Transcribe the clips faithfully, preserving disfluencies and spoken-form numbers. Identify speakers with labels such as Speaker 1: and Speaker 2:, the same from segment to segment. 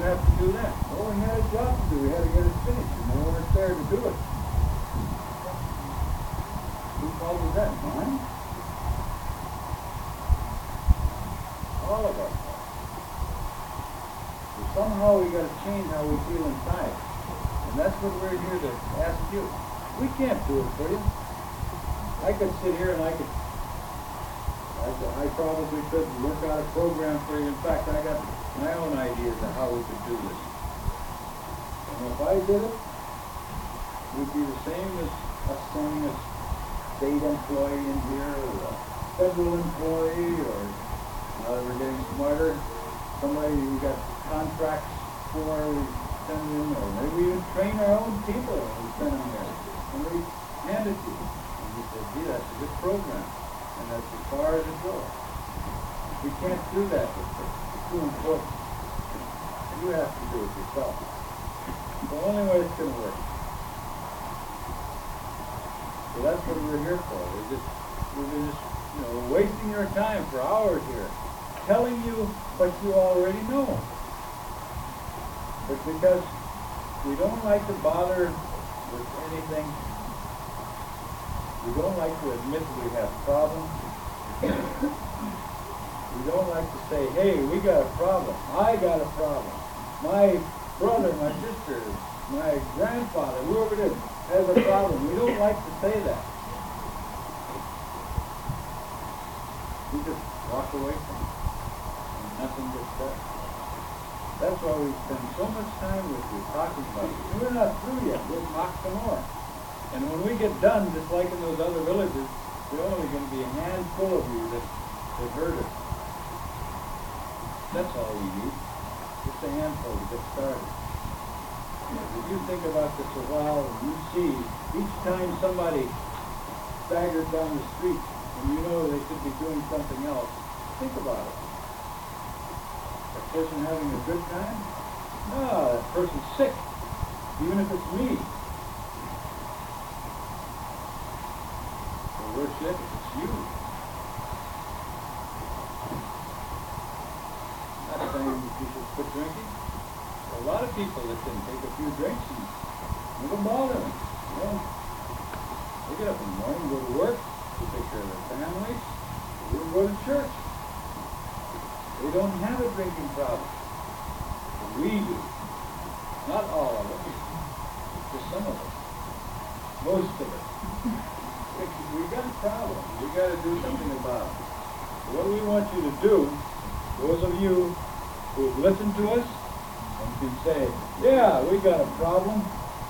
Speaker 1: have to do that? Well, we had a job to do. We had to get it finished, and we weren't there to do it. Whose fault was that? Mine? All of us. So somehow we got to change how we feel inside. And that's what we're here to ask you. We can't do it for you. I could sit here and I could, I, could, I probably could work out a program for you. In fact, I got my own ideas of how we could do this. And if I did it, it would be the same as us sending a state employee in here, or a federal employee, or now that we're getting smarter, somebody who got contracts for, we send in, or maybe we even train our own people and we send them there. And we hand it to them. And we say, gee, that's a good program. And that's as far as it goes. We can't do that with it. It's too important. You have to do it yourself. It's the only way it's going to work. So that's what we're here for. We're just, we're just, you know, wasting your time for hours here, telling you what you already know. But because we don't like to bother with anything, we don't like to admit we have problems. We don't like to say, hey, we got a problem. I got a problem. My brother, my sister, my grandfather, whoever it is, has a problem. We don't like to say that. We just walk away from it. And nothing gets done. That's why we spend so much time with you talking about it. We're not through yet. We'll talk some more. And when we get done, just like in those other villages, there's only going to be a handful of you that have heard it. That's all we need. Just a handful to get started. If you think about this a while, and you see each time somebody staggers down the street and you know they should be doing something else, think about it. That person having a good time? No, that person's sick, even if it's me. Or worse yet, if it's you. I'm not saying that you should quit drinking. A lot of people that can take a few drinks and it don't bother them. You know, they get up in the morning, go to work, they take care of their families, they even go to church. They don't have a drinking problem. But we do. Not all of us. Just some of us. Most of us. We got a problem. We got to do something about it. So what we want you to do, those of you who have listened to us, and can say, yeah, we got a problem.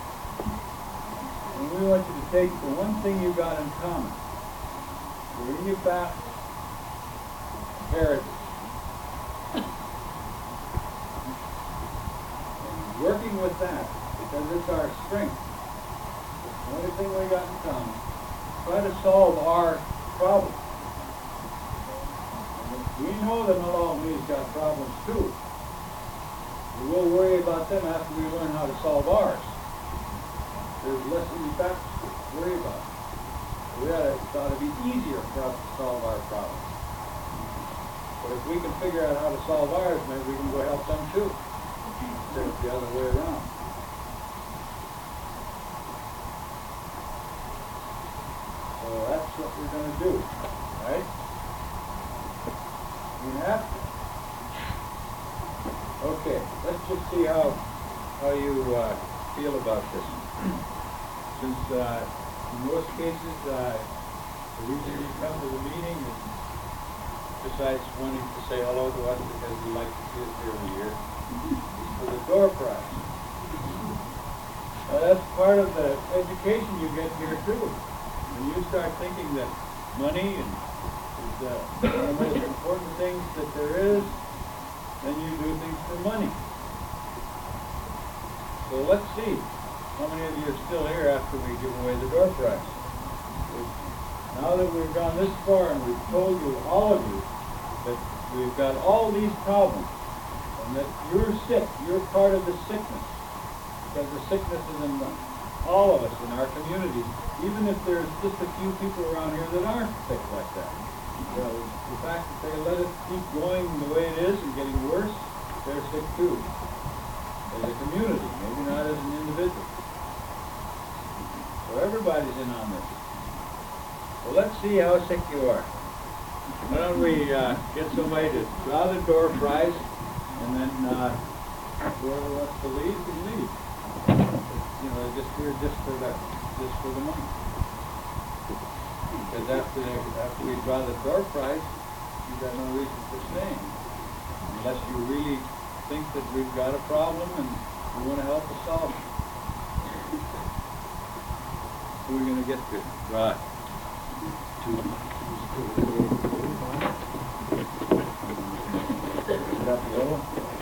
Speaker 1: And we want you to take the one thing you got in common. We're in your back heritage. And working with that, because it's our strength, it's the only thing we got in common, try to solve our problem. And we know that not all of these got problems too. We'll worry about them after we learn how to solve ours. There's less in the back to worry about. We ought to, it ought to be easier for us to solve our problems. But if we can figure out how to solve ours, maybe we can go help them too. Instead of the other way around. So that's what we're going to do, right? You have to. Okay, let's just see how how you uh, feel about this. Since uh, in most cases, uh, the reason you come to the meeting is besides wanting to say hello to us because we like to see us here every year, is for the door prize. Uh, that's part of the education you get here too. When you start thinking that money and is uh, one of the most important things that there is, then you do things for money. So let's see how many of you are still here after we give away the door prize. Now that we've gone this far and we've told you, all of you, that we've got all these problems and that you're sick, you're part of the sickness, because the sickness is in the, all of us in our community, even if there's just a few people around here that aren't sick like that. You know, the fact that they let it keep going the way it is and getting worse, they're sick too. as a community, maybe not as an individual. So everybody's in on this. Well, let's see how sick you are. Why don't we uh, get somebody to draw the door prize, and then uh, whoever wants to leave can leave. You know, just we're just for the just for the money. Because after they, after we draw the door prize, you got no reason for staying, unless you really think that we've got a problem and you want to help us solve it. Who are we going to get to? Right. Got the yellow?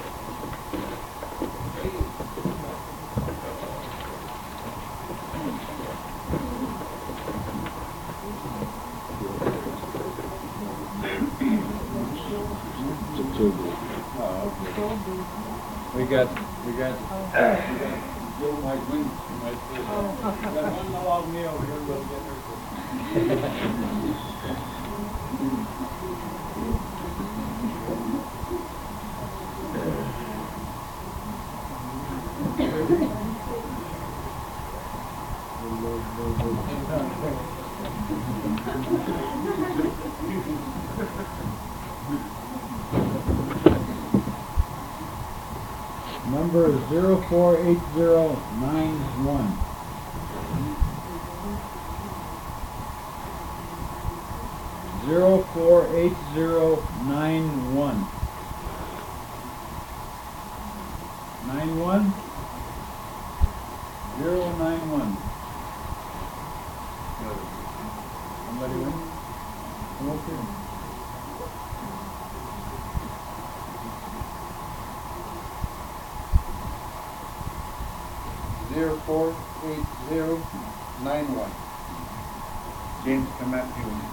Speaker 1: We got, we got, we got, Joe might win, he might say, we got one along me over here, we'll get her.
Speaker 2: Number zero four eight zero nine one. Zero four eight zero nine one. Nine one. Zero nine one. Somebody win? Come up here.
Speaker 3: Zero four eight zero nine one. James Kamat Junior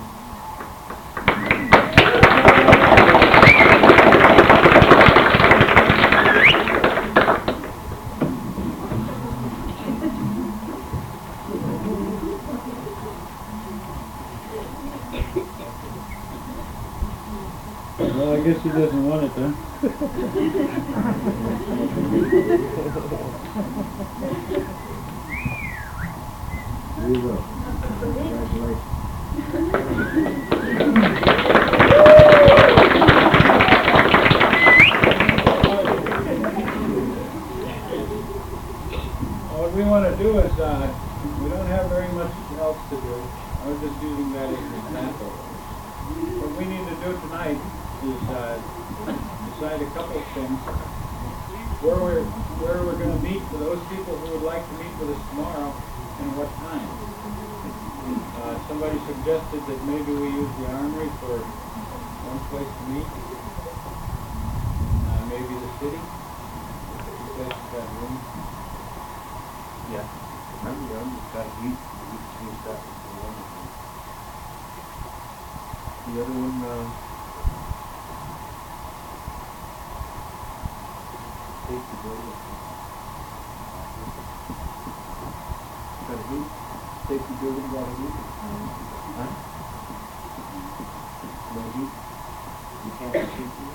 Speaker 2: Well, I guess he doesn't want it, huh? There you go. Congratulations.
Speaker 1: What we want to do is, uh, we don't have very much else to do. I was just using that as an example. What we need to do tonight is uh, decide a couple of things. Where we're, where we're going to meet for those people who would like to meet with us tomorrow, and what time. Uh, somebody suggested that maybe we use the Armory for one place to meet. Uh, maybe the city. Two places got room.
Speaker 3: Yeah. Remember the other got heat, we changed that to one of them. The other one, uh, safety building. Got a heat? Safety building got a heat? Huh? No heat? You can't have safety?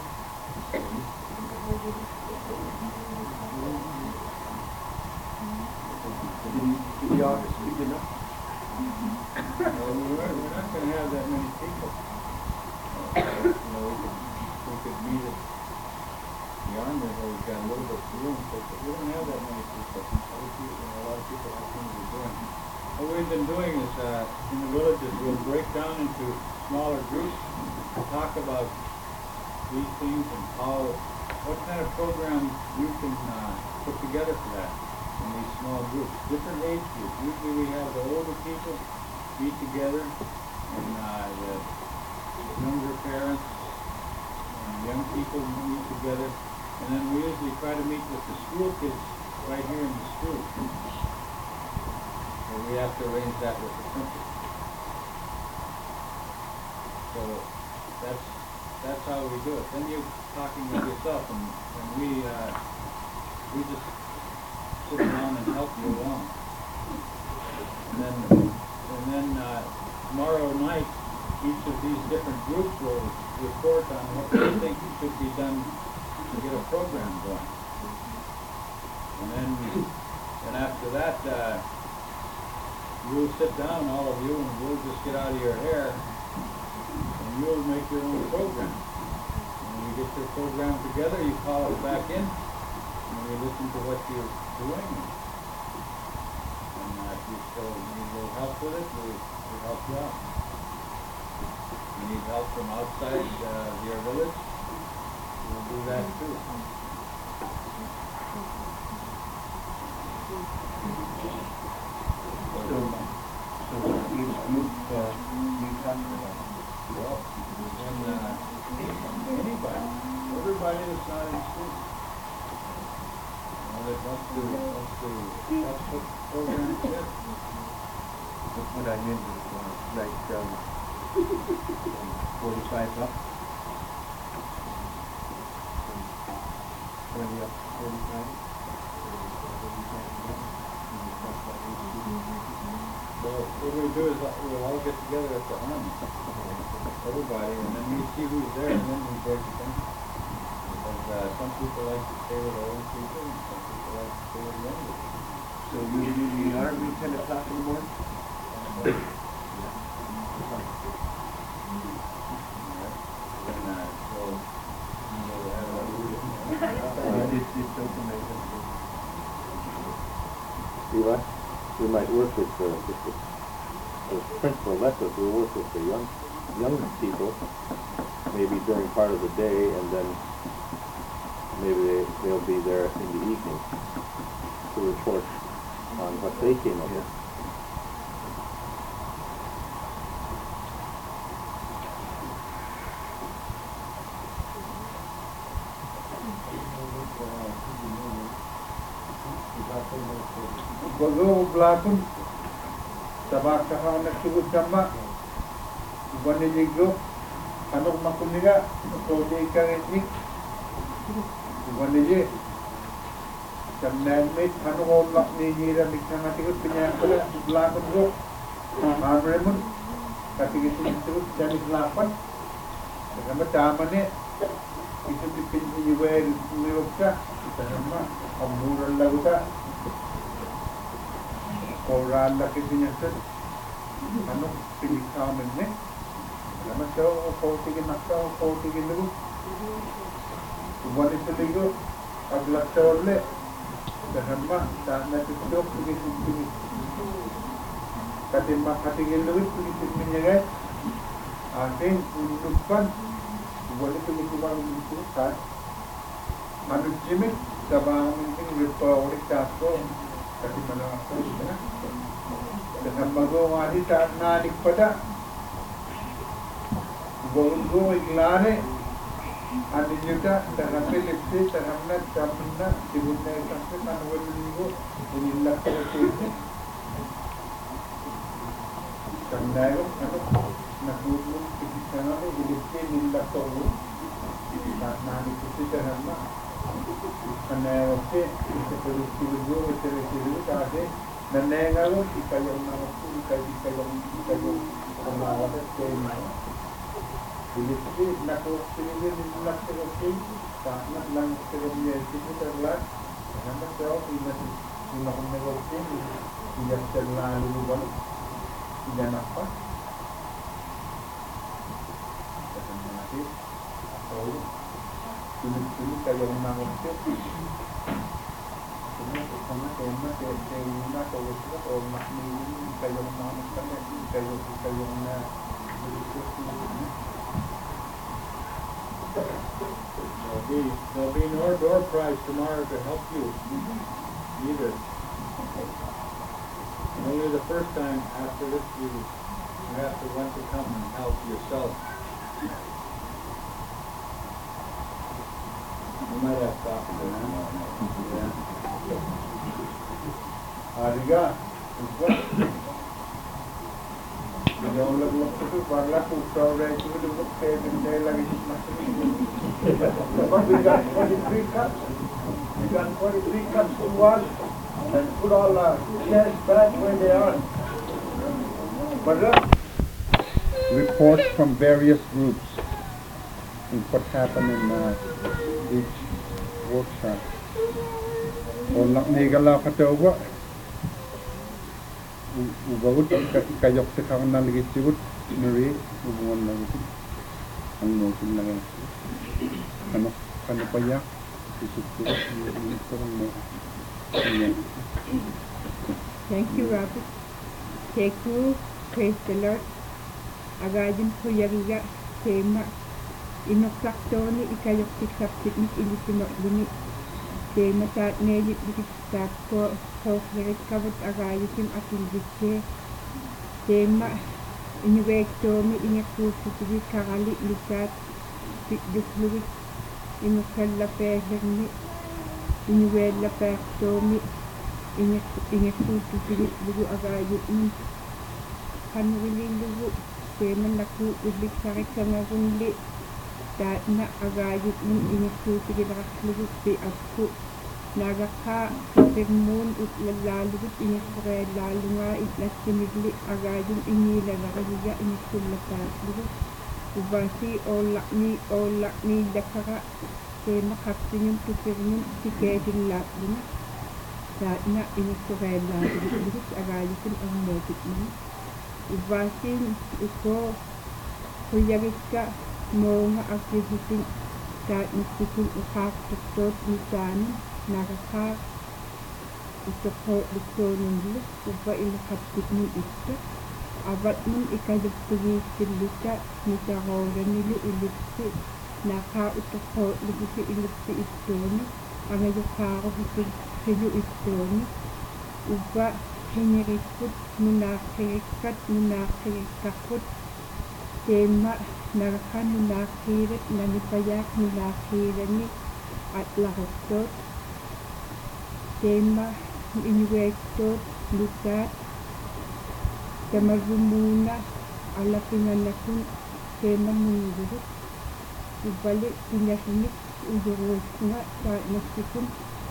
Speaker 3: Did he, did the office speak enough?
Speaker 1: Well, we're, we're not going to have that many people. Uh, you know, we could, we could meet at the Armory where we've got a little bit of room, but we don't have that many people. Other people, you know, a lot of people have things they're doing. What we've been doing is, uh, in the villages, we'll break down into smaller groups, talk about these things and how, what kind of program you can uh, put together for that in these small groups, different age groups. Usually we have the older people meet together, and uh, the younger parents and young people meet together, and then we usually try to meet with the school kids right here in the school. And we have to arrange that with the principal. So that's that's how we do it. Then you're talking with yourself, and, and we uh, we just sit down and help you along. And then and then uh, tomorrow night, each of these different groups will report on what they think should be done to get a program going. And then, then after that, uh, you'll sit down, all of you, and we'll just get out of your hair, and you'll make your own program. And when you get your program together, you call us back in, and we listen to what you're doing. And uh, if you still need a little help with it, we'll, we'll help you out. If you need help from outside uh, your village, we'll do that too.
Speaker 3: So, so each group, uh, you talk about?
Speaker 1: Well, and, uh, anybody, everybody that's not in school. You know, that wants to, wants to help put programs together.
Speaker 3: That's what I meant, was, like, um, forty-five up? Twenty up, forty-five?
Speaker 1: So what we do is uh, we'll all get together at the home, everybody, and then we see who's there, and then we break it down. Because uh, some people like to stay with old people, and some people like to stay with younger people.
Speaker 3: So you usually are at ten o'clock in the morning?
Speaker 1: Alright. And, uh, so, we'll have a-
Speaker 3: Uh, It's, it's open, I guess.
Speaker 4: Eli, we might work with the, with the, the principal left us, we'll work with the young, young people, maybe during part of the day, and then maybe they, they'll be there in the evening to report on what they came up with.
Speaker 2: Bago blakun tabak ka na sugod kama waniligo anok makuniga ko di ka nik wanili kamnan mit ano lak ni nira mikna tigut pinya pala blakun go amremun katigit itu jadi delapan sama tama ni itu dipinji wer niokta sama amuran laguta Koran laki dinyasan, ano pinikamen ni, naman siya o kautigin nakta o kautigin lugo, kumalit sa ligo, aglat sa orle, dahama, saan natin siya pagkisin pagkisin, katin makatigin lugo, pagkisin niya guys, ating undupan, kumalit sa ligo bang lugo, saan, ano jimit, sabang minting lupa ulit kaso, kasi malawak ko na. Dengan bago nga di sa nanik pada. Bago iglare. Ano juga dengan pilipsi, dengan net, dengan net, dibunyi sampai manual minggu, inilah kerja. Karena itu, ano, nagulung kita na ni pilipsi inilah tahu. Nanik itu dengan net. Karena itu, kita perlu dulu, kita perlu ada. Nanengalu kita yang nama pun kita kita yang kita yang pengawal tema. Pilih nak pilih nak pilih karena lang pilihnya itu terlah. Karena kalau ini ini nak negosiasi tidak terlalu luas, tidak apa. Karena nanti atau pilih pilih kita yang nama itu. Sama tema ke tema ko wala ko makni kayo mga kami kayo kayo na there'll be there'll be no door prize tomorrow to help you either. Only the first time after this you you have to want to come and help yourself. You might have coffee there, huh? Yeah. Harga, buat. Jauh lebih itu barulah pusau dari itu dulu ke benda lagi masuk. Sebab dengan berikan, dengan berikan semua dan put all the cash back where they are. But reports from various groups and what happened in uh, each workshop. Olak negala katawa ubagut kayok sekarang lagi cibut nuri hubungan lagi ang mungkin lang yan ano ano pa ya isuko ito mo
Speaker 5: Thank you, Robert. Thank you, praise the Lord. Agajin ko yariga tema inoklaktoni ikayok tiksapsit ni ilisinok luni tema taat nejit dikistat ko soflerit kabut agayisim akilbitse tema iniwektomi inyakusitigi karali lisat pitjuklurit inukalla peherni iniwella pektomi inyakusitigi lugu agayitni kanwili lugu tema naku ulik sarik sangagunli taat na agayitni inyakusitigi raklugu pi apku nagaka kapirmun utlalalubut inyakure lalunga itlasimigli agayun inila nakahiga inyakulataglugu ubasi olakni olakni dakara tema kapsinyum tukirnyum tiketin latlunga taat na inyakure lalubut agayun ang medikman ubasi uko kuyagika monga akrihitin taat nagsikin ukaktuktot nisanin nakaka isoko diktonin upa ilakapit ni ito abat nun ikadugtugi silita nisahora nili ilipsi naka utoko lipsi ilipsi itoni ang ayukaro hitig siyo itoni upa hinirikut nunakirikat nunakirikakut tema naraka nunakirit nanipayak nunakirani at lahoktot tema inwektot lukat tamagumuna alapinganakun tema munggurut ibalik pinyakinik ujurus nga saat nasikun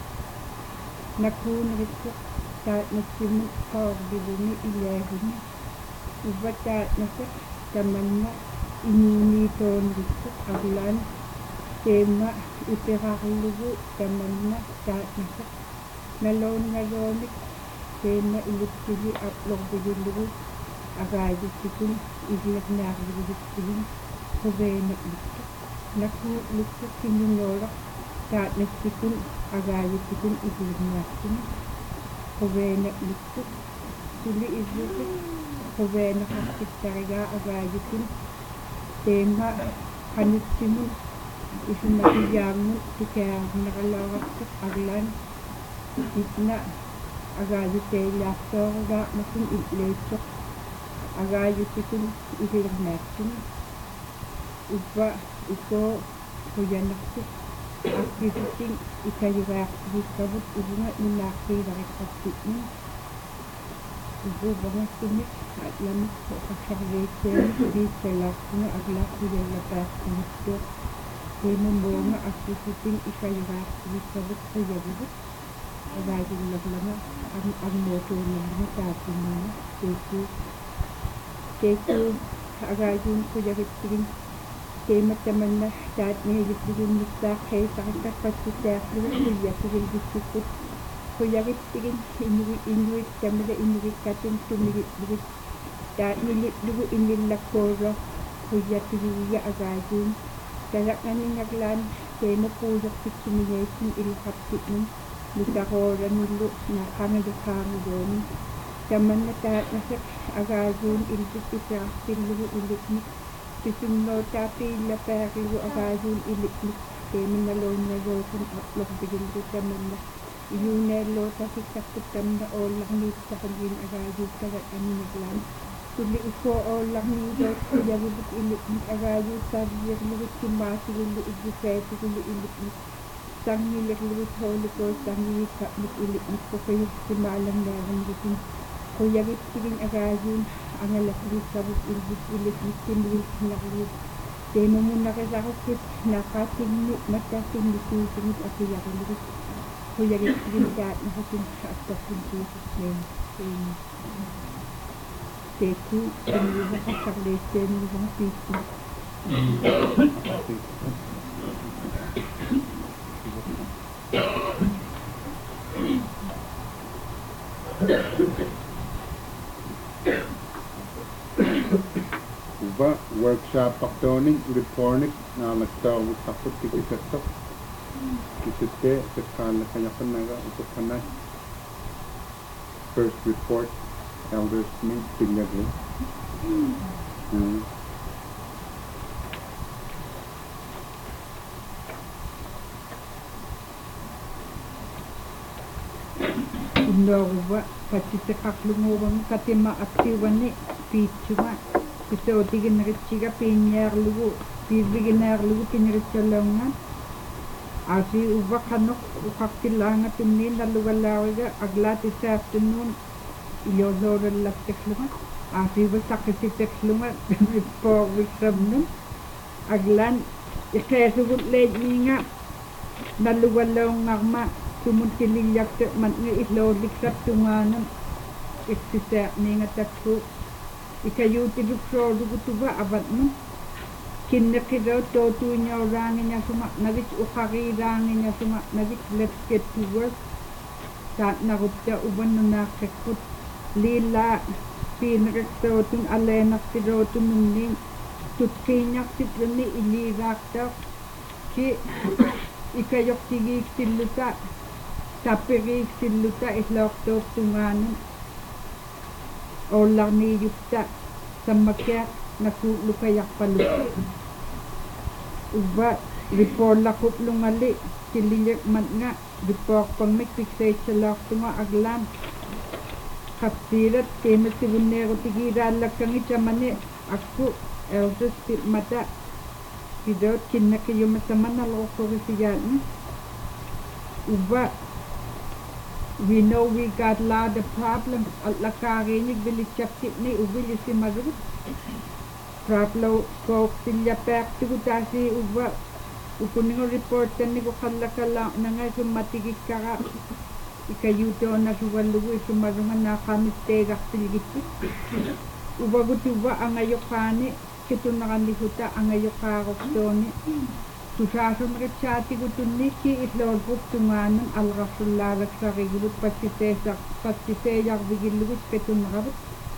Speaker 5: nakun rikuk saat nasimuk kawag dibumi ilahini ubat saat nasak tamanna inuniton rikuk aglan tema itiraklugu tamanna saat nasak nalon nalonik tema ilipsili aplog bigulugu agayisikun iglak nakagigitsilin kubena ilikuk naku likuk kinyungolak taat nasikun agayisikun iglak nakin kubena ilikuk suli ilikuk kubena kakitariga agayisikun tema kanutsimun isumakiyamun tikaya nakalawaksak aglan itna agayu tela sorga makin itlesok agayu tikun idirnakin upa iko kuyanaktik aktiviting ikayurak dikabut ubunga inakirarik kapitni ubu bangas tumik at lamik ko kasyarwesen di selak na aglak ilalapas nito kinumbo nga aktiviting ikayurak dikabut kuyabut agajin laglama ang ang moto ng mga tapin na keku keku agajin ko jagit tingin tema teman na saat ni higit tingin nista kay sakit pagsisak ng kuya tingin disikut ko jagit tingin inuwi inuwi tamada inuwi katin tumigit bigit saat nilit dugo inilakoro kuya tingin agajin kaya kaning naglan tema pulok pitsumiyesin ilakapit nun Nikahora nilo na kanagakang doon. Kaman na taat na sa agazon ilbit isa silugo iliknik. Pisunno tapi lapakilo agazon iliknik. Kaya nalong na rokan aplok bigil ko kaman na. Iyunelo kasi sakutam na olang nito sa kagin agazon kagat ani naglan. Tuli uso olang nito kuya bubuk iliknik agazon sa biyag lubit kumasi lulu igifeto lulu iliknik. Sang nilik luwit Holy Ghost, sang nilik kaplik ilik nit ko kayo simalang naran gitin. Kuya git siging agazin, ang alaslit sabot ilbit ilik nit sinulit naklit. Tema mo nakasakit, nakating nit, matasing nisusunit at iyak ilik. Kuya git siging kaat nakasin sa atas ng Jesus name. Amen. Teku, sinulit nakasaklesen, nung piso.
Speaker 2: Uba workshop paktoning repornik na nagtawag takot tikikatok. Kisite kakala kaya kanaga upakanay. First report elders meet tignagli. Hmm.
Speaker 5: Indoruba patite kaklungurang katima aktiwani pichuma pito tigin richiga pinyar lugu pibiginar lugu pinirichalongan asi uba kanok ukaktilanga tunni naluwalawiga aglat this afternoon iyodoro lakteklunga asi uba sakititeklunga before we sabnum aglan ikesugut lejinga naluwalong ngagma tumuntiling yakte man nga ihlolik sa tunganan iksisa ninga takso ikayuti dukso dugutuba abat nun kinnakidaw totu niya rangin niya suma nagit ukari rangin niya suma nagit let's get to work sa narupta uban na nakakut lila pinrak totun alenak si rotun nungning tutkinyak sitlani ilirak daw ki ikayok tigik siluta tapirik siluta isloktok tunganan olang ni yukta samakya nakulukayak paluti uba report lakop lungali siliyak man nga report pangmik piksay sa lok tunga aglan kapsirat kema sibunero tigira lakang ichamane aku elders tip mata pidot kinakayo masaman naloko kasiyan uba we know we got lot of problems at lakarinig bilichaptip ni ubili si magut Praplo ko silya pek tugutasi uba ukuning report ni ko kalakala na nga sumatigik ka ikayuto na suwalugo sumarungan na kamistega silgit uba gutuba ang ayokani kito nakanihuta ang ayokakok doni susasun rechati gutuni ki islor gup tunganan alrasullarak sa rigubut pasisesak pasiseyak bigilugut kito nakabut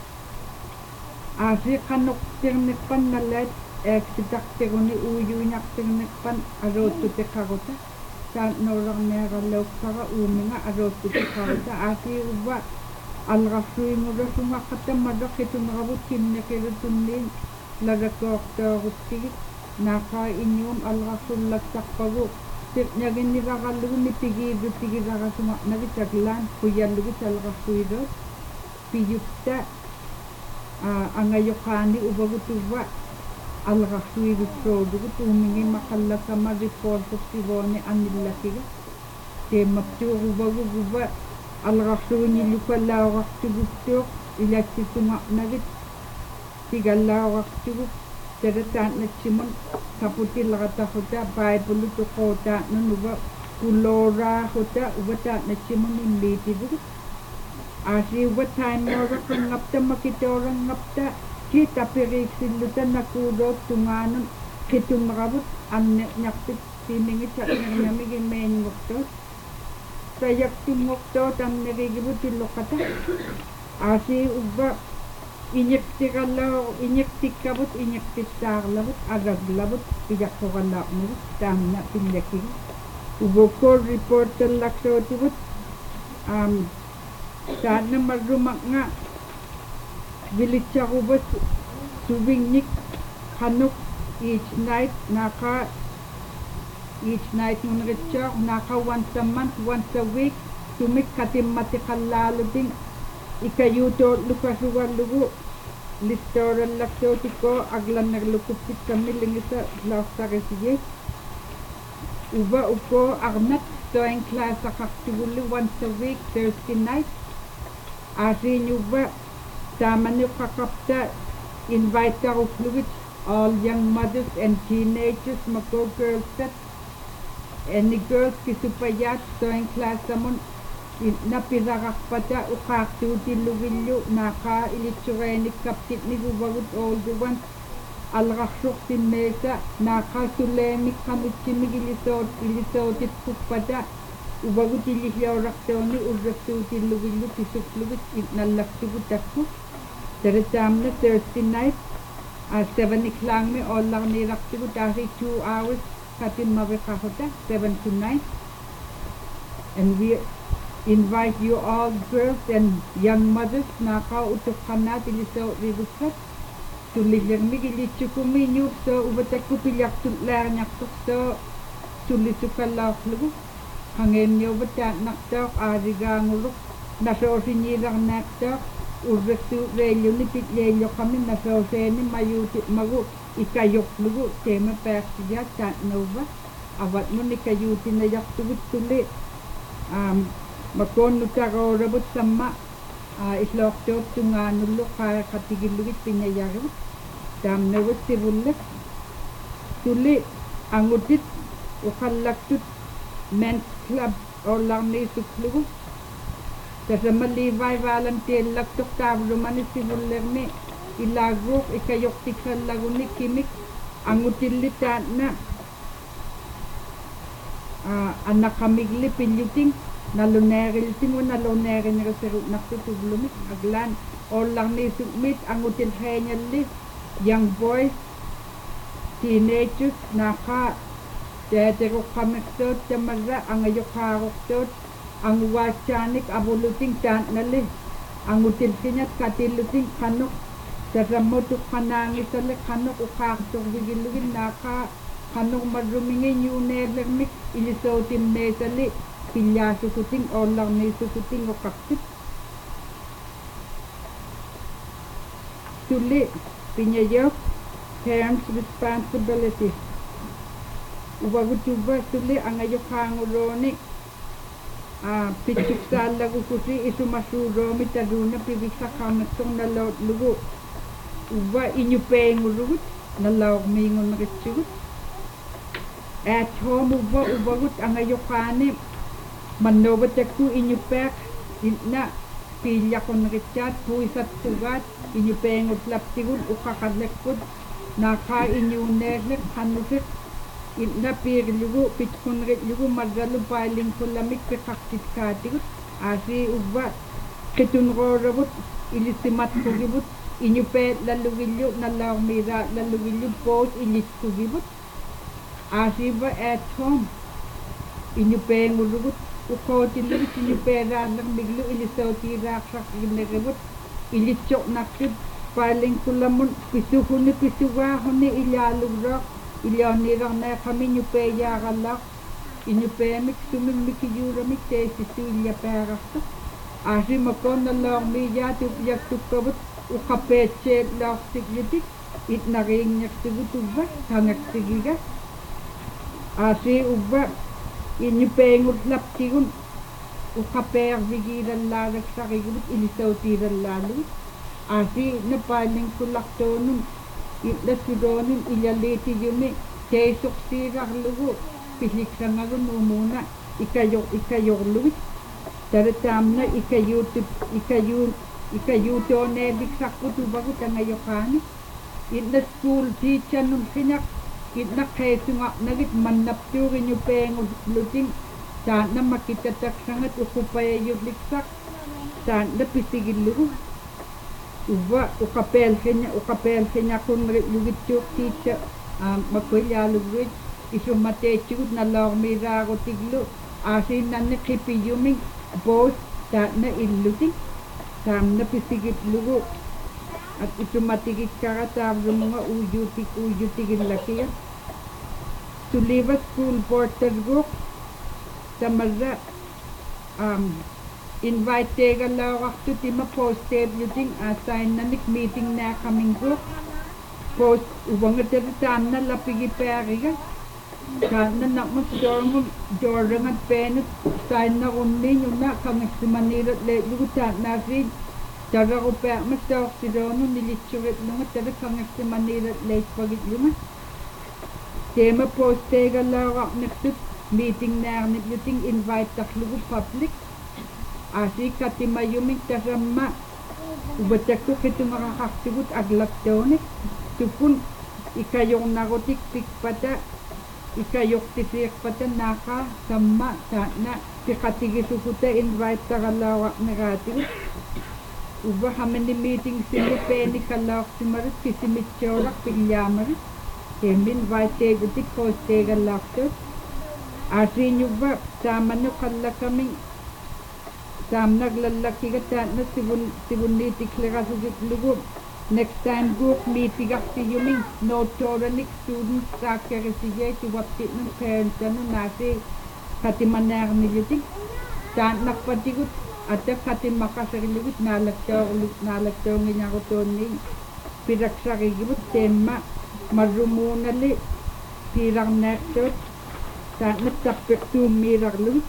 Speaker 5: asi kanok tirnikpan na let eksitak tiruni uyu nyak tirnikpan arotu te karota sa norang mera lok sara uminga arotu te karota asi uba alrasui muda sumakata madak kito nakabut kinnikira tunin lagakok taruptigit naka inyong alrasulak sakpago tirnyagin ni rakalugo ni pigido tigiraka sumak nagitaglan kuyalugo sa alrasuido piyukta Uh, ang ayokani ubagutuba alrasui gusto dugutumingi makalaka ma-report ko si Bone anilakiga te maptu ubagutuba alrasui nilukala waktu gusto ilati tunga nagit tigala waktu teratan na simon kaputi lakata kota Bible to kota nunuba kulora kota ubata na simon niliti dugut asi what time mora kung ngapta makitorang ngapta kita pirik siluta nakudot tunganon kitong makabut ang nyaktit tiningit sa inamigin main ngoktot sayak tumoktot ang narigibut tilokata asi uba inyekti kalaw inyekti kabut inyekti sarlabut agaglabut pijak ko kalaw mo tamna pinyaking ubo ko report lakso tibut um sana marumak nga bilitsa ko ba subingnik kanok each night naka each night nung nagtsa naka once a month once a week tumik katimatikal lalo din ikayuto lukasuwan lugo listoran laksotiko aglan naglukupit kami lingisa laksa kasi uba uko arnat toeng class akaktuli once a week Thursday night asi nyuba sama niyo kakapta invite ako fluid all young mothers and teenagers mako girls set any girls kisupayat toeng class amon napirakak pata ukaktu tilugilyo naka ilitsurenik kaptit ni gubagut all the ones alraksok tin mesa naka sulemik kamit simig ilisot ilisotit pukpada uvagutillioraqtuuni urraktuutilluvillu pisuqlugit itnallaqtugu takku tarataamna Thursday night at seven o'clock me ollarniiraqtugu taasi two hours katimmaviqahuta seven to nine, and we invite you all girls and young mothers naka utukkanat iliso ribusat tulilirmig ilitsukumi nyuk so ubatakku pilyaqtullarnyaqtuq so tulisukallaqlugu hangennyo batak naqtaq arigaanguruk nasooriniilarnaaqtaq urrektu reelyuni pitleelyoqami nasooseeni mayuti magu ikayuqlugu tema paaksiya taatnauva avatnu nikayutinayaqtugit tuli um makonutaqaorabut samma islooqtuup tungaanullu qaaqatigillugit piñayarivut taamnavut sivullak tuli angutit uqallaktut men's club ollarniisuklugu tasama Levi volunteerlaktuq taavlumani sivullerni ilaaguuq ikayuqtiksallaguni kimik angutilli taatna annaqamigli pilluting naluneerilting wa naluneerineriserutnaqtutuvlumik aglaan ollarniisukmit angutil heeñalli young boys teenagers naqa teateruqqamiqtuut tamarra angayuqaaruqtuut anguwaatjaanik avuluting taatnali angutilkiñat katilluting qanuq tasammutuq qanaangisali qanuq uqaartorvigillugin naqa qanuq marrumingi ñuuneerlermik ilisootimneesali pillaasukuting ollarniisukuting uqaqtit tuli piñayok parents responsibility uvagutuva tuli angayuqaangulooni Ah, pitchuk salagu kusi isumasuromi taruna pivisaqamatong nalotlugu uva inyupeengurugut nalawmingun ritsugut at home uva uvagut angayuqaani mannobatakku inyupeaq inna pilyakun ritsaat puisat sugat inyupeengut laptigun uqaqalekkut naqa inyuneerlek qanusik inna piirlugu pitkunritlugu marralu paalingkullamik piqaqtitkaatigut aasi uvva qitunqoorabut ilisimatkugibut iñupeet lalugillu nalaormiraa lalugillu poot ilitkugibut aasiva at home iñupeengurugut uqootillugut iñupeeraallermiglu ilisootiiraaqsaqinneribut ilitsoqnaqsip paalingkullamun pisuhuni pisugaahuni ilaalugroq ilionirarneeqami iñupeeyaaqallaq iñupeemik sumimmikiyuuramik teesistu illapeaqartu aasimakonnalloormiiyaat upjaktukkavut uqapeetseellaortiklitik itnariingngertigut uvva hangaktigiga aasi uvva iñupeengullaptigun uqapeervigiilallaallaksariguvut ilisootiilallaalugut aasi napaalingkullartuunun illassudoonun ilaliitiyumi teisuqsiirarlugu piliksangagun umuna ikayor ikayorlugit tarataamna ikayuutut ikayuun ikayuutooneeliksarputuvagut angayoqaani illa school teachernun qiñaq illa qeesungaqnagit mannaptuuriñupeengullluting taanna makitataksangat uqupayayulliksaq taanna pisigillugu uva uqapeelqiña uqapeelqiñaqunritlugittuuq teacher makuilyaalugruit isumateechigut naloormiraarutiglu aasinnanni qipiyuming boos taatna illuting taamna pisigitlugu at isumatigikkaqa taavlumunga uuyutik uuyutigillakiga tuliva school boardterguuq tamarra um invite teegalaorartu tima posteebluting asainnanik meeting naaqamingguuq post uvangateri taamna lapigipeariga taanna naqmat joorngum joorrangat peenut sainnarunniyunna qangaksimaniirat leetlugu taannaasiin tararupeaqmat taorsidoonu nilitsuritluga tara qangaksimaniirat leitpagitlunga tema posteegalaorarniqtut meeting naarnipluting invite taqlugu public aasi katimayumik tasamma ubatakku qitungaraqartugut aglaktuunik tukun ikayornarutik pikpata ikayuqtisiiqpata naqa samma taana tiqatigisukuta invite taqalauaq neratigut uba hamani meeting simi peeni kallauqsimarit kisimitsiooraq pigliamarit teemi invite teegutik kosteegallaqtut asiinyuba saamanu qallakamin saamnaglallakkiga taana sivun sivunniitiklerasugitlugu next time group meetingaqtiyuming notoranic students saakkerisiyei tuwaptitnu parents-anu naasi katimanearnillutik taannaqpatigut ata katimaqaserilugut naalaktaorlu naalaktaonginyarutuunni piraksarigivut teemma marrumuunali piilarneertuut taanna tarpiqtuummiilarlugut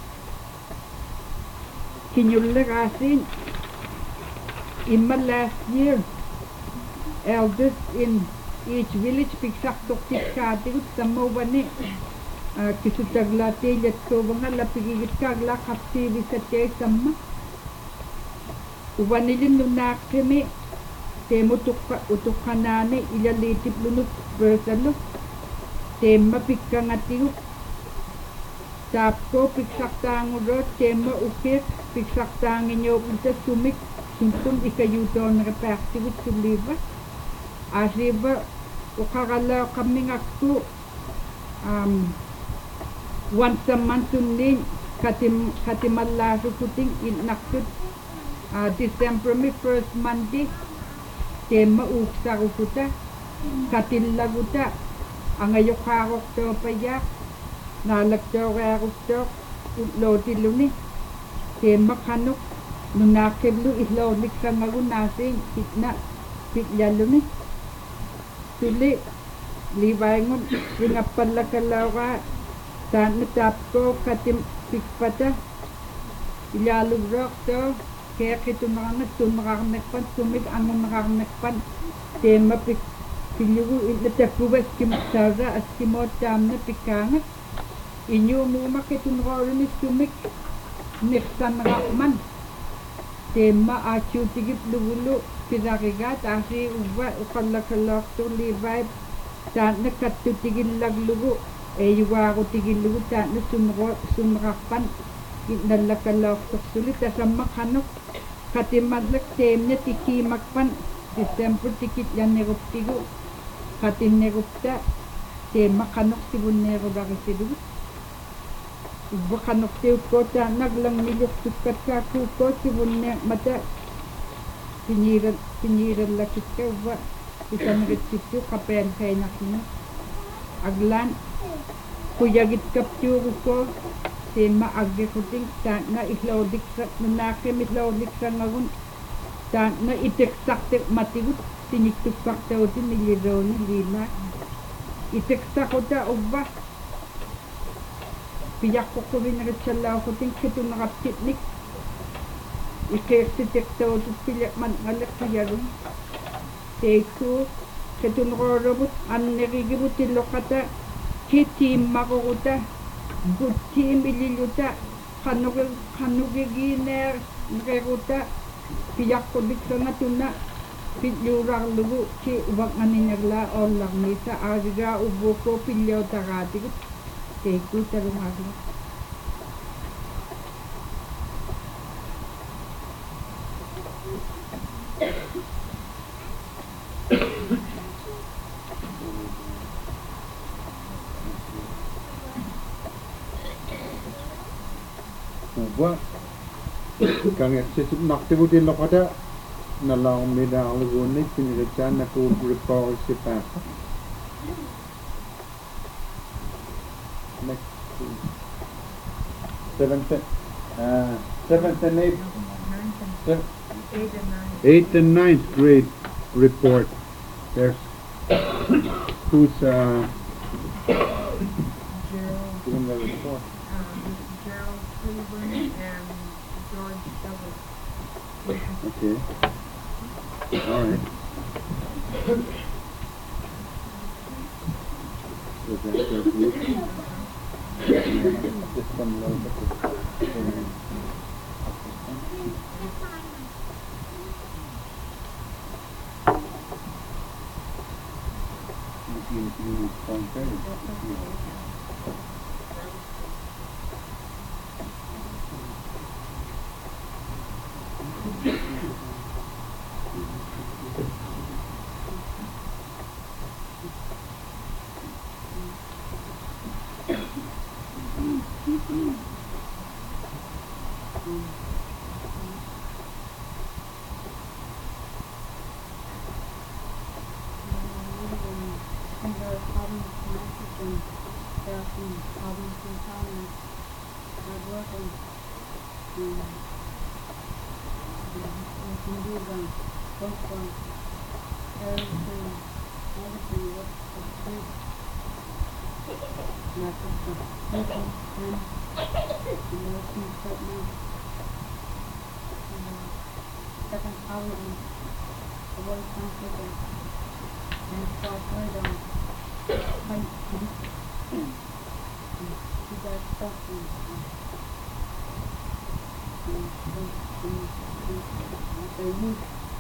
Speaker 5: kinyulleraasiin imma last year elders in each village piksartortikkaatigut sammauvani kisutaglaatiillatsuuvanga lapigigitkaagla qartiivisatei samma uvanilunnunaaqsimi teemutuqqa utuqqanaani ilaliitiplunut personu teemma pikkangatigut taapko piksartaanguroot teemma ukiiq piksartaanginyoopulta sumik suntum ikayuutooneripaartigut sulliiva aasiiva uqaralaoqammingakku um once a month unniin katim katimallaasukuting innaqtut uh, December mi first Monday teemma uuksarukuta katillaguta angayoqaaqortoopayaaq naalaktooriarustooq utlootiluni teemma qanuk nunaaqkivlu iloorliksangagu naasiin pitna pitlalluni tuli liivaingun ringappallakallauraa taanna taapko katim pikpata ilaaluvroortoo keeqitunaqarnat tunneqarnerpan sumik angunneqarnerpan teemma pik pillugu illatakkugaskim saara askimoot taamna pikkaangat inyuumuumakkitunneqooruni sumik niqsanneqarman teemma aachuutigipluгулу пидагигаат ааси ува уқаллакаллаартурлииваип таанна каттутигиллаглугу эйуаагутигиллугу таанна суннеро суннеқарпан наллакаллаорторсули тасаммаққанук катиммаллак теемна тикиимакпан December tikit яннеруптигу катиннерупта тееммаққанук сивуннееруларисилугу ubaqanuqtiukkoota naglangmiluqtukkatkaakkuukkoot sivunne mata piniira piniirallakikka uva isanritsittu qapeelheinaqluna aglan kuyagitkaptiurukko teemma aggequting taanna iloodiksa nunaaqkim iloodiksangagun taanna iteqsarteq matigut tiniktukkartautin illirooni liila iteqsaquta ubba piaqquqquvineritzallauqutin kitunneqaptitnik iqeersitiqtaututtileqman ngalleqqiyagun teikku kitunneqooruvut annerigivut illoqata kitiimmaquruta guttiimililluta qanuqi qanuqigiineer neruta piaqquliksanga pilluurarlugu ki uvaqaninnerla oollarniisa aagigaa uvuukko pilliutaraatigut teikku tarungaarlu
Speaker 2: uva kangersisip naqtivutin loqata nalaummidaarluguunnik piniritsaan nakuut reportsipaasa next seventh uh, seventh and eighth seven, eighth and ninth grade report. There's who's uh doing the report?
Speaker 5: Gerald Cleveland and George Douglas.
Speaker 2: Okay. All right. Was that their group? Just some little bit of you pointed.
Speaker 5: And there are problems connected and there are some problems in town and hard work and um, we can do them both from everything, everything what is good. Not just the people and the emotions right now. And uh, second problem is avoid conflict and and start right on. Fight. Do that stuff and and they move.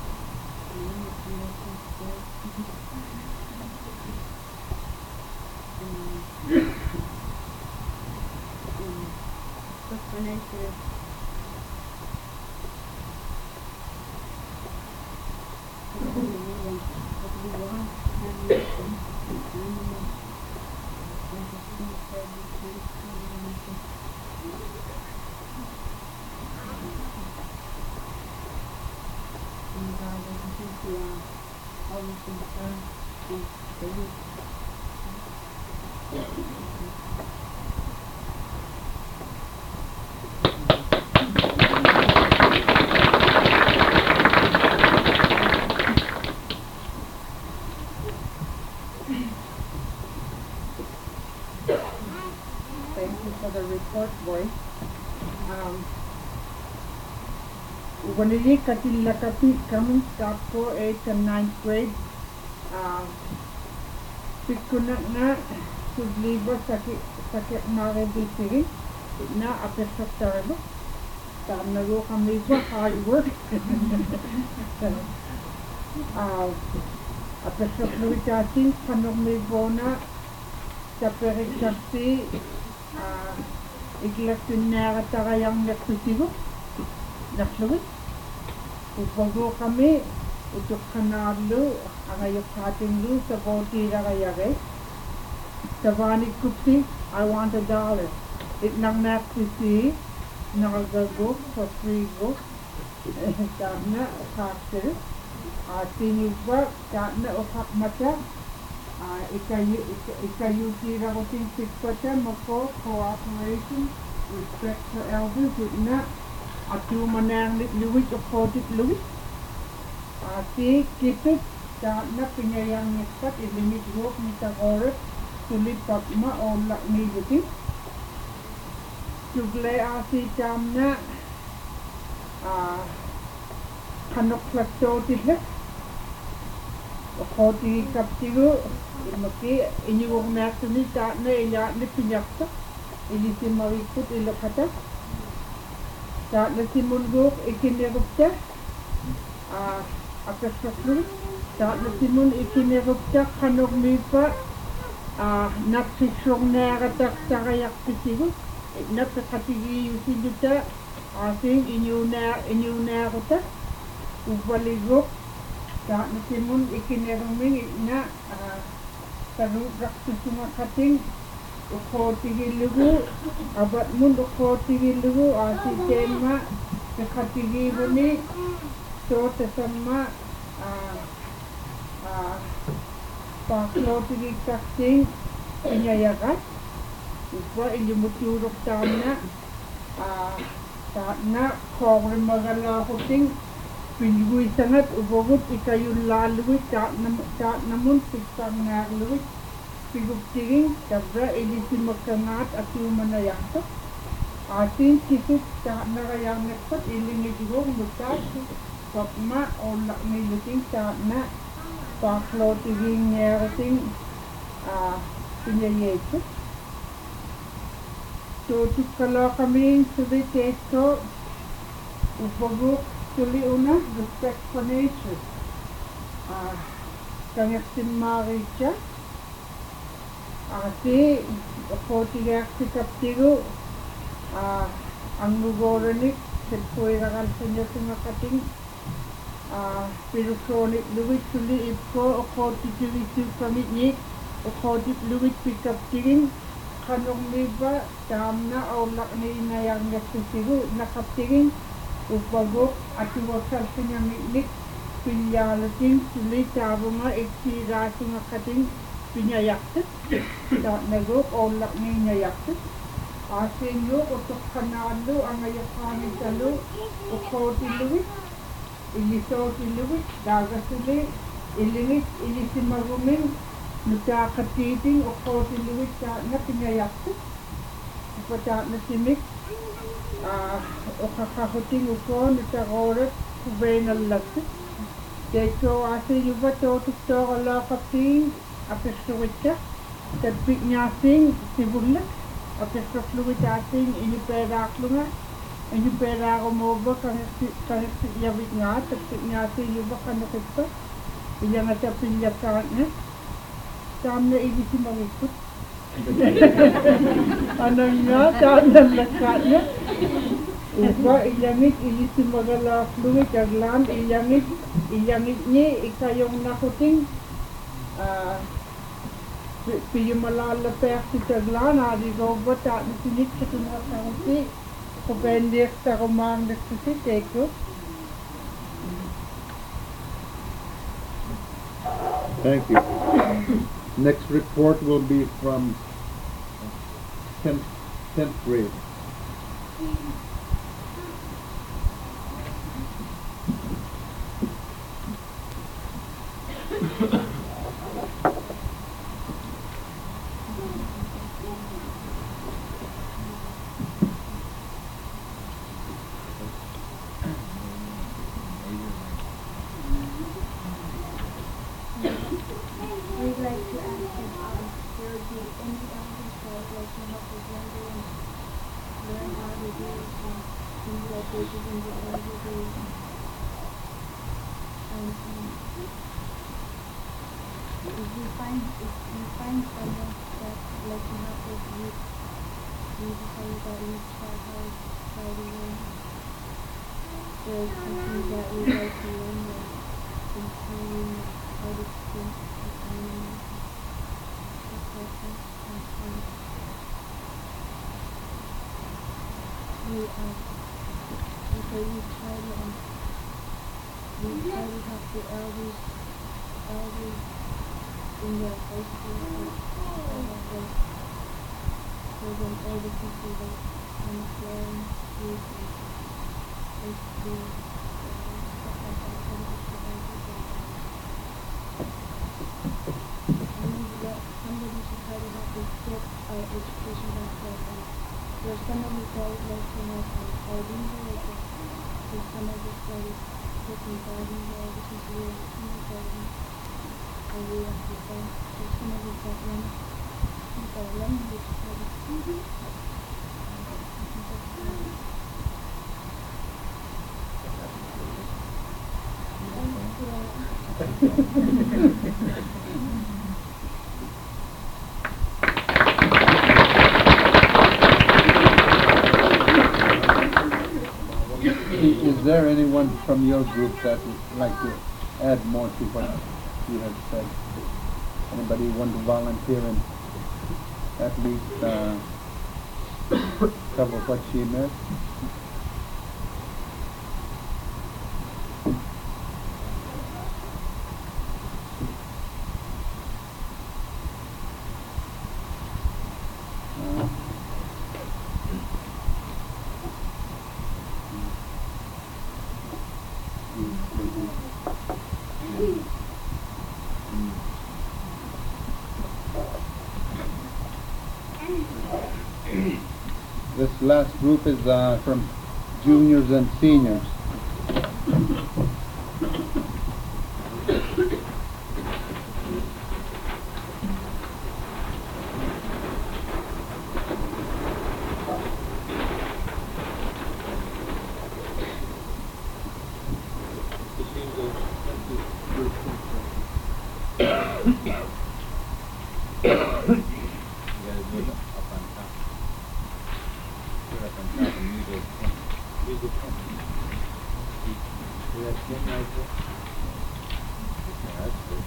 Speaker 5: Just for nature. What we want and animals. And the things that we can see. And God doesn't think we are always concerned with the youth. Thank you for the report, boy. Um, Wanili Katila Kapi coming start for eighth and ninth grade. Um, Pikunak na sublibo sakit sakit mare bisiri na apesok tarabo. Tam nago kami ba hard work. Ah, apesok luitasin panog mi bona sa perikasi. Ah, iglasin na katayang naksusigo. Naksuwi. Upago kami utuk kanalo angayok hating lu sa boti ragayage. Savani kupsi, I want a dollar. It nang naksisi nakagago for free go. Tama kakse. Ah, tinuba tama okak mata. Ah, ikayu ikayu tira ko ting sikpata mako cooperation, respect for elders, with na atu manang luwit o podit luwit. Ati kitut tama pinyayang nispat ilimit work ni tagoret sulit pagma o lak niliti. Sugle ati tamna ah kanok lakto titla. Koti kaptigo maki inyuog nato ni ta na ila ni pinyakta ili si marikut ilo kata ta na si mungok ikinerupta ah apesaklu ta na si mun ikinerupta kanok mipa ah napsisyong naratak sarayak pisigo napakatigi yusiluta asing inyuna inyuna kota ubaligok ta nasimun ikineruming na tarubrak susuma kating uko tigilugu abat mun uko tigilugu asi tema kakatigi buni so tasama paklo tigi kating inyayakat upa ilimutiurok tamna ta na kong magala kuting Pinggui sangat ubogut ikayun laluit tak nam tak namun pisang ngaluit pigup tiring kabra ilisi makangat atu manayang asin kisut tak narayang nekpat ilingi digong butas papma olak niluting tak na paklo tiring ngerating ah pinyayetu so tukala kami sulit eto ubogut Tuli una, respect for nature. Ah, kangyasin maricha, Ate, Okotiak Tikaptigo, ang Nugoranic, Sepuiragal Senior Makating, Pirusonic Louis Tuli Ipko, Okotiki Kamit, Okotik Louis Pikapting, Kanong Liba, Tamna, Aulak ni Nayang Yakutigo, Nakapting, Upagok, Atiwasal Senior Mitnik, Pinyalating, Tuli Tabunga, Iksi Rasi Makating, Pinyayakit, Nagok, Aulak ni Nayakit. Asenyo, Otok Kanalo, ang Ayapanin Talo, Okoti Louis, Ilisoti Louis, Dagasuli, Ilingit, Ilisimarumin, Nutakatiting, Okoti Louis, na Pinyayakit, Ipatak na Simik, Okakahuting Uko, Nutaroret, Kubenal Lakit, Deko Asenyo ba Totok Toro Kapti, Apesuwita, Tadpik Nyasing, Sibulak, Apesok Louis ating inipera klunga, inipera ko mo ba kahit yawit nga, tapos nga sa iyo ba kanakit pa, iya nga sa pinyakaan na, saan na ibig si Marikot. Ano nga, saan na lakat na, uba iyangit, ili si Magala Louis, aglan, iyangit, iyangit niya, ikayong nakuting, ah, Piyo malalapay si Taglan, hari ko ba ta na sinit sa tumatangsi, kubendik sa kumangdik sa si Teko.
Speaker 6: Thank you. Next report will be from tenth, tenth grade.
Speaker 7: We'd like to ask if um, there would be any elements that would like to help us younger and learn how to do um, things like bridges and the languages. And um, if you find if you find someone that would like to help us with we decided that we try hard try to learn. There's something that we'd like to learn like concerning how to think. We um, so we try to um, we try to help the elders, elders in their high school, like, so then all the people that kind of learn through high school, stuff like that, so we just provide people. Somebody should try to help us get our education back up. And there's some of us that would like to have um, gardening there, like there's some of us that is taking gardening there, which is really kindergarten, and we have to go. There's some of us that want to keep our language studies.
Speaker 6: Is there anyone from your group that would like to add more to what you have said? Anybody want to volunteer and at least uh, cover what she missed? This last group is uh, from juniors and seniors.
Speaker 4: good pen. See that skin right there? Yeah, that's good.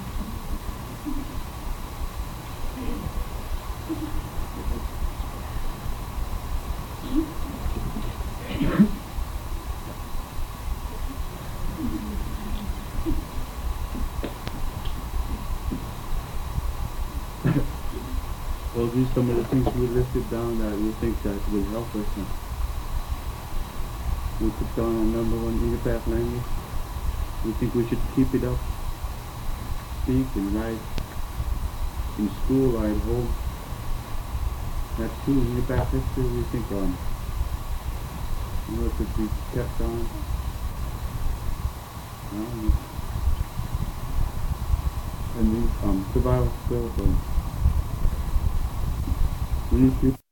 Speaker 6: Well, these are some of the things we listed down that we think that will help us. And we put down our number one Ingapat language. We think we should keep it up. Speak and write in school or at home. That too, Ingapat history, we think um, you know, could be kept on. Um, and these um, survival skills. Um, we need to